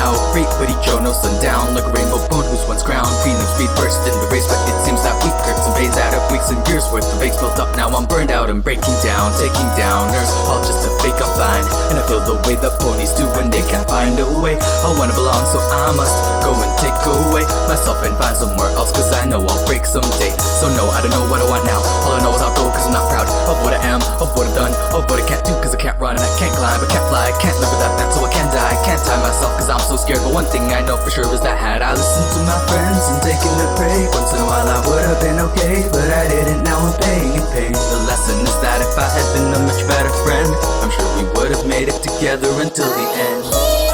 out. Great buddy Joe, no sundown, like a rainbow bone who's once crowned. Phoenix speed burst in the race, but it seems that we curves and fades out of weeks and years worth of fakes built up. Now I'm burned out and breaking down, taking downers, all just a fake I'm fine. And I feel the way the ponies do when they can't find a way. I wanna belong, so I must go and take away myself and find somewhere else, cause I know I'll break someday. So no, I don't know what I want now. All I know is I'll go cause I'm not proud of what I am, of what I've done, of what I can't do, cause I can't run and I can't climb, I can't fly, I can't live without that, so I can die. I can't tie myself cause I'm so scared, but one thing I know for sure is that had I listened to my friends and taken a break, once in a while I would have been okay, but I didn't, now I'm paying in pain. The lesson is that if I had been a much better friend, I'm sure we would have made it together until the end.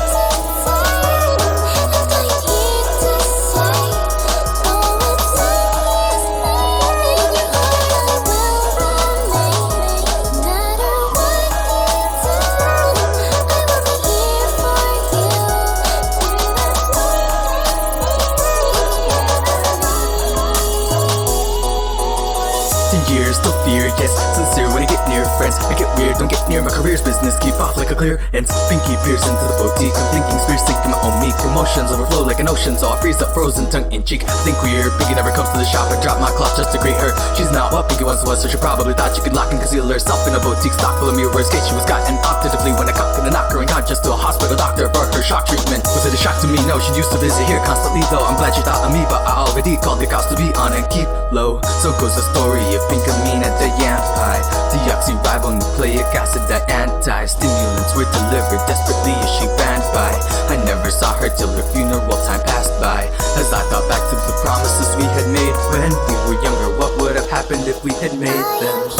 Years, still fear, yes, sincere when I get near friends. I get weird, don't get near my career's business, keep off like a clear ends. Pinky pierce into the boutique, I'm thinking spears sink in my own meek. Emotions overflow like an ocean, so I freeze up frozen tongue in cheek. I think weird, Pinky never comes to the shop, I drop my cloth just to greet her. She's not what Pinky once was, so she probably thought she could lock and conceal herself in a boutique stock full of mirrors. Case she was gotten octatively when I cocked and knocked her unconscious to a hospital doctor for her shock treatment. Was it a shock to me? No, she used to visit here constantly though. I'm glad she thought of me, but I already called the cops to be on and keep low. So goes the story of Pinkamena the yam pie. Deoxyribonucleic acid, that anti-stimulants were delivered desperately as she ran by. I never saw her till her funeral, time passed by. As I thought back to the promises we had made when we were younger, what would have happened if we had made them?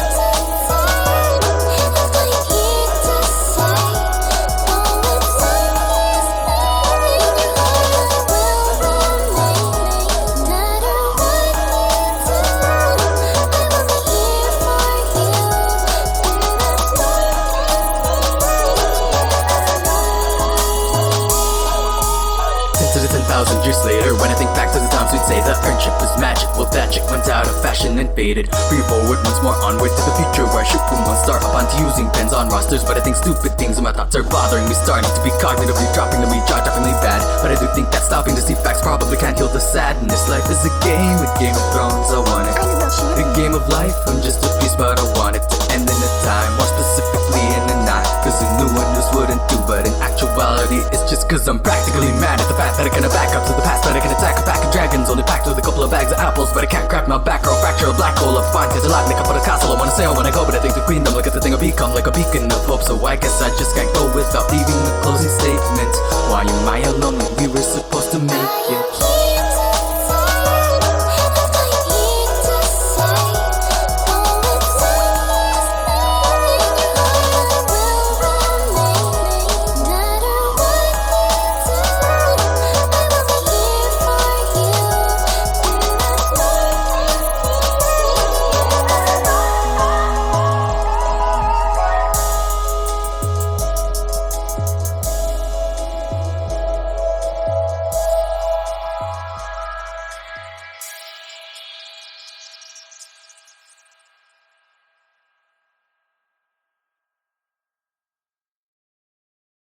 To the 10,000 years later, when I think back to the times we'd say the friendship was magic, well that chick went out of fashion and faded. Free forward once more, onward to the future where I shoot from one star up onto using pens on rosters. But I think stupid things and my thoughts are bothering me, starting to be cognitively dropping to me, jaw-droppingly bad. But I do think that stopping to see facts probably can't heal the sadness. Life is a Game of Thrones, I want it. A game of life, I'm just a piece, but I want it to end in a time, more specifically in a night. Cause a new one just wouldn't do, but in actuality it's just cause I'm practically mad at the fact that I can back up to the past, that I can attack a pack of dragons only packed with a couple of bags of apples. But I can't crack my back or fracture a black hole up fine, cause I like Nick up on a castle. I wanna sail when I go, but I think the queendom, look at the thing I become, like a beacon of hope. So I guess I just can't go without leaving a closing statement. Why am I alone when we were supposed to make it?